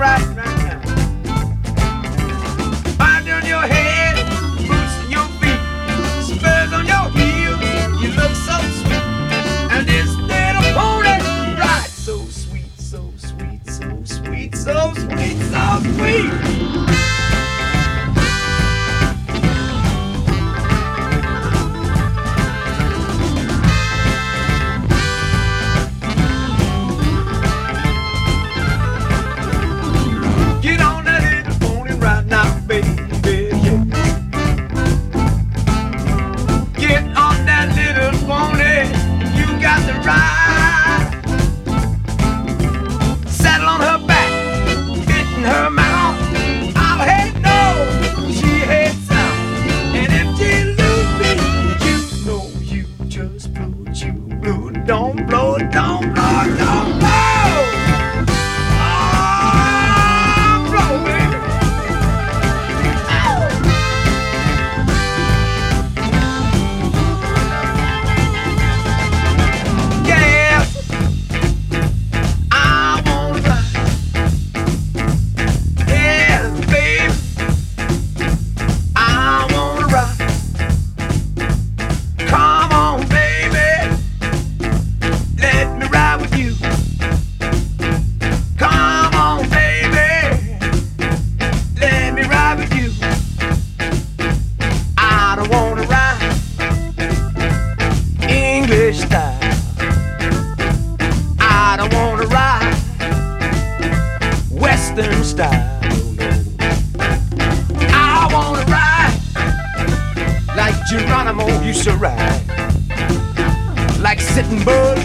right now. Mind on your head, boots on your feet, spurs on your heels. You look so sweet, and this little pony ride so sweet, so sweet, so sweet, so sweet, so sweet. Don't blow, don't blow, don't blow. Oh, blow, baby. Oh. Yeah, I wanna ride. Yeah, baby, I wanna ride. Come on, baby. Let me ride with you. Come on, baby. Let me ride with you. I don't wanna ride English style. I don't wanna ride Western style. I wanna ride like Geronimo used to ride, like Sitting Bull